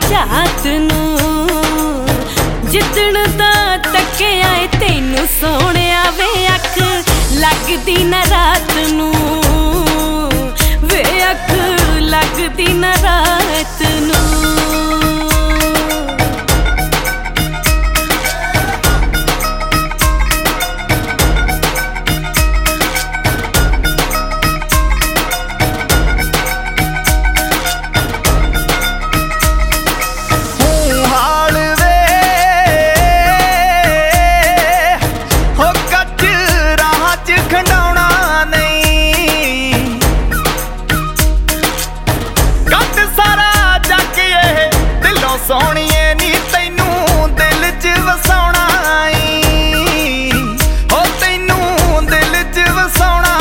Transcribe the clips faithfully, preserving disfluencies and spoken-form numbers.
चाहत नू जिदण दा तकिया ए तैनू सोहणिया वे अख लगदी ना रात नू वे अख लगदी ना रात नू। सोहणिए नी तैनू दिल च वसाउणा हो तैनू दिल च वसाउणा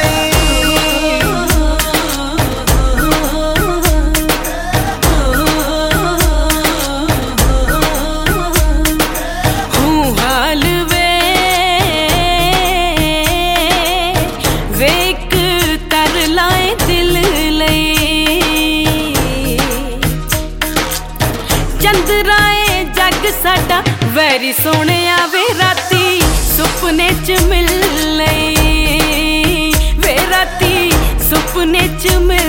हूँ हाल वे वेक तर लाए दिल लई चंद्राए जग साडा वैरी सोहणिया वे राती सुपने च मिल लई वे राती सुपने च मिल